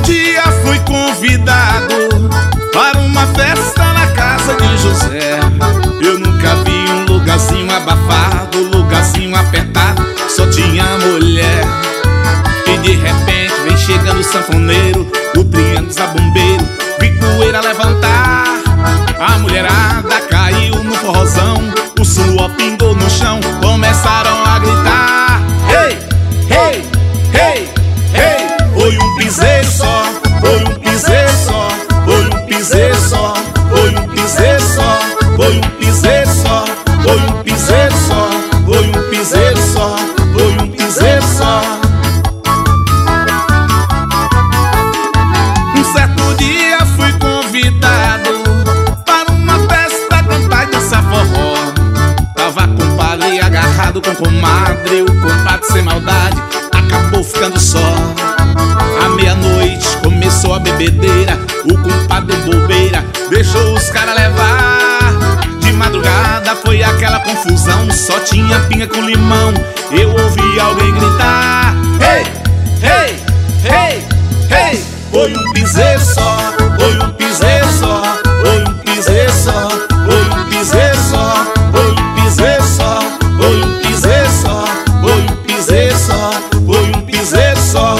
dia fui convidado para uma festa na casa de José. Eu nunca vi um lugarzinho abafado, lugarzinho apertado, só tinha mulher. E de repente vem chegando o sanfoneiro, o triângulo zabumbeiro, vi poeira levantar. A mulherada caiu no forrozão, o suor pingou no chão, começaram a gritar: hey, hey, hey, hey. Foi um piseiro só, foi um piseiro só, foi um piseiro só, foi um piseiro só, foi um piseiro só, foi um piseiro só, foi um piseiro só, foi um piseiro só. Um certo dia fui convidado para uma festa cantar e dançar forró. Tava compadre agarrado com comadre, o compadre sem maldade acabou ficando só. À meia-noite começou a bebedeira, o compadre bobeira deixou os caras levar. De madrugada foi aquela confusão, só tinha pinga com limão. Eu ouvi alguém gritar: hey, hey, hey, hey. Foi um piseiro só, foi um piseiro só, foi um piseiro só, foi um piseiro só, foi um piseiro só, foi um piseiro só, foi um piseiro só, foi um piseiro só.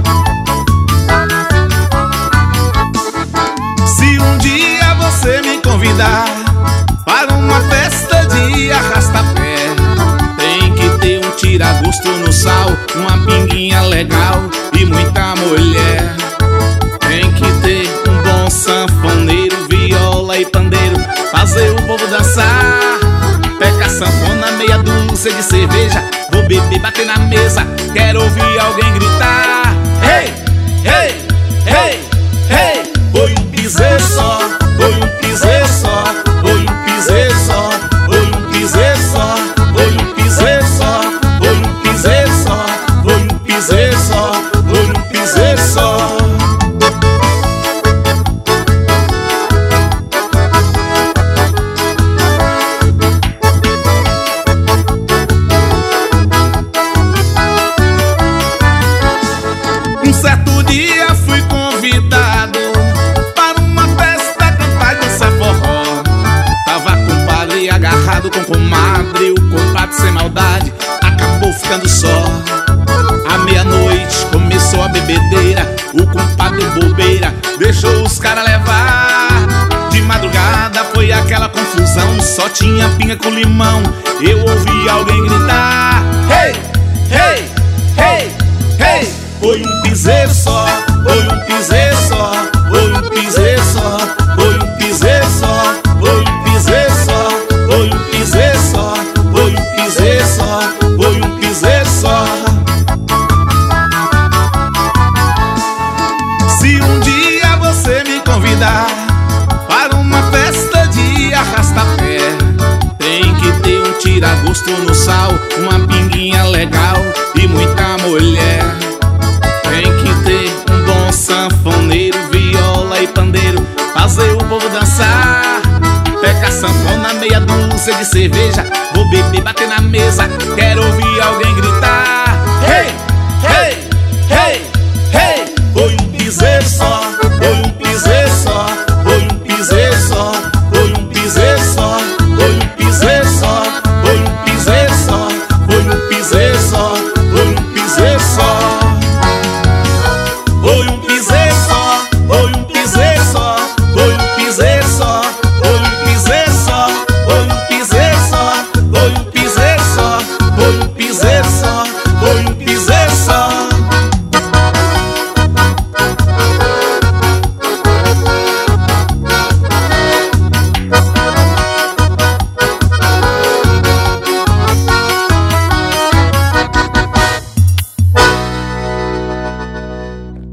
Se um dia você me convidar para uma festa de arrasta-pé, tem que ter um tira-gosto no sal, uma pinguinha legal e muita mulher. Tem que ter um bom sanfoneiro, viola e pandeiro, fazer o povo dançar. Pega a sanfona, meia dúzia de cerveja, vou beber, bater na mesa, quero ouvir alguém gritar: hey, hey, hey, hey. Foi um piseiro só, foi um piseiro só, foi um piseiro só, foi um piseiro só, foi um piseiro só, foi um piseiro só, foi um piseiro só, foi um piseiro só. Um certo dia fui convidado para uma festa cantar e dançar forró. Tava compadre agarrado com comadre, o compadre sem maldade acabou ficando só. À meia-noite começou a bebedeira, o compadre bobeira deixou os caras levar. De madrugada foi aquela confusão, só tinha pinga com limão. Eu ouvi alguém gritar: hey, hey, hey, hey. Foi um piseiro só, foi um piseiro só, foi um piseiro só, foi um piseiro só, foi um piseiro só, foi um piseiro só, foi um piseiro só, foi um piseiro só. Se um dia você me convidar para uma festa de arrasta-pé, tem que ter um tira-gosto no sal, uma pinguinha legal e muita mulher. Tem que ter um bom sanfoneiro, viola e pandeiro, fazer o povo dançar. Pega a sanfona, meia dúzia de cerveja, vou beber, bater na mesa, quero ouvir alguém gritar: hey, hey, hey, hey. Foi um piseiro só,